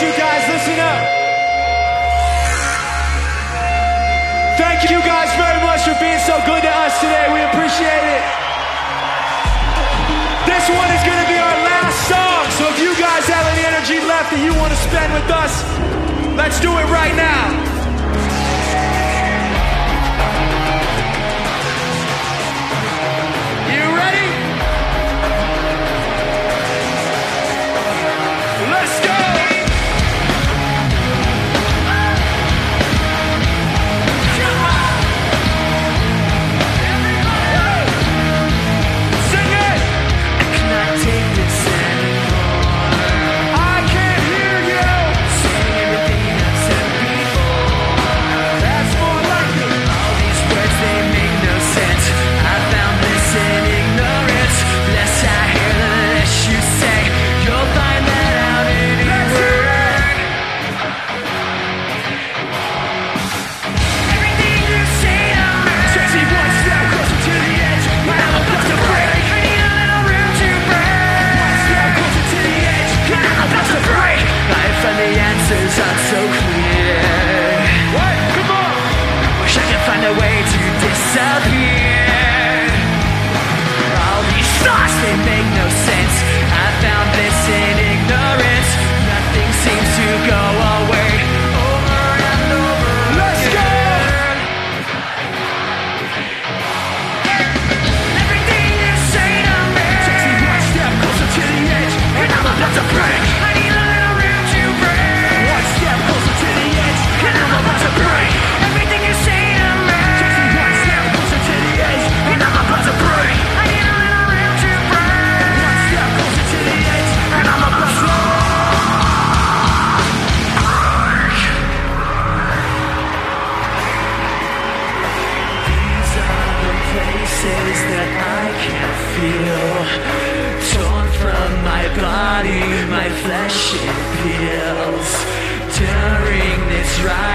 you guys, listen up. Thank you guys very much for being so good to us today. We appreciate it. This one is going to be our last song, so if you guys have any energy left that you want to spend with us, let's do it right now. That I can feel torn from my body, my flesh it peels during this ride.